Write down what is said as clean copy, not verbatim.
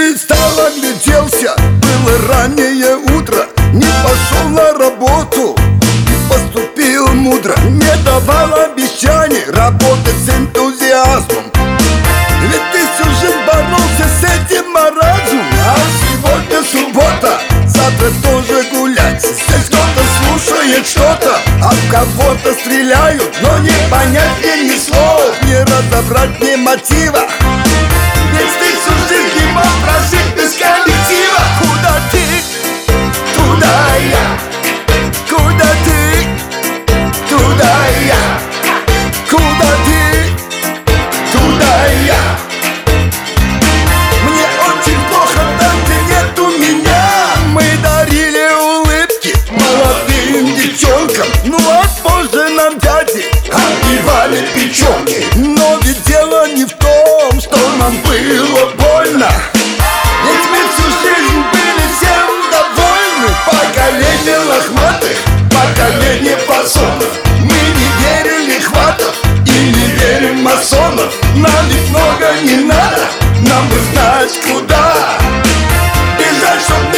стал, огляделся. Было раннее утро, не пошел на работу, поступил мудро. Не давал обещаний работать с энтузиазмом, ведь ты всю жизнь боролся с этим маразмом. А сегодня суббота, завтра тоже гулять. Здесь кто-то слушает что-то, а в кого-то стреляют, но не понять мне ни слов, не разобрать ни мотива. Ведь ты всю жизнь не мог прожить без коллектива. Куда ты, туда я. Куда ты, туда я. Куда ты, туда я. Мне очень плохо там, где нету меня. Мы дарили улыбки молодым девчонкам, ну а позже нам дяди отбивали печенки. Но ведь дело не в том, что нам было больно, ведь мы всю жизнь были всем довольны. Поколение лохматых, поколение фасонов. Мы не верили хватов и не верим масонов. Нам ведь много не надо, нам бы знать куда бежать, чтоб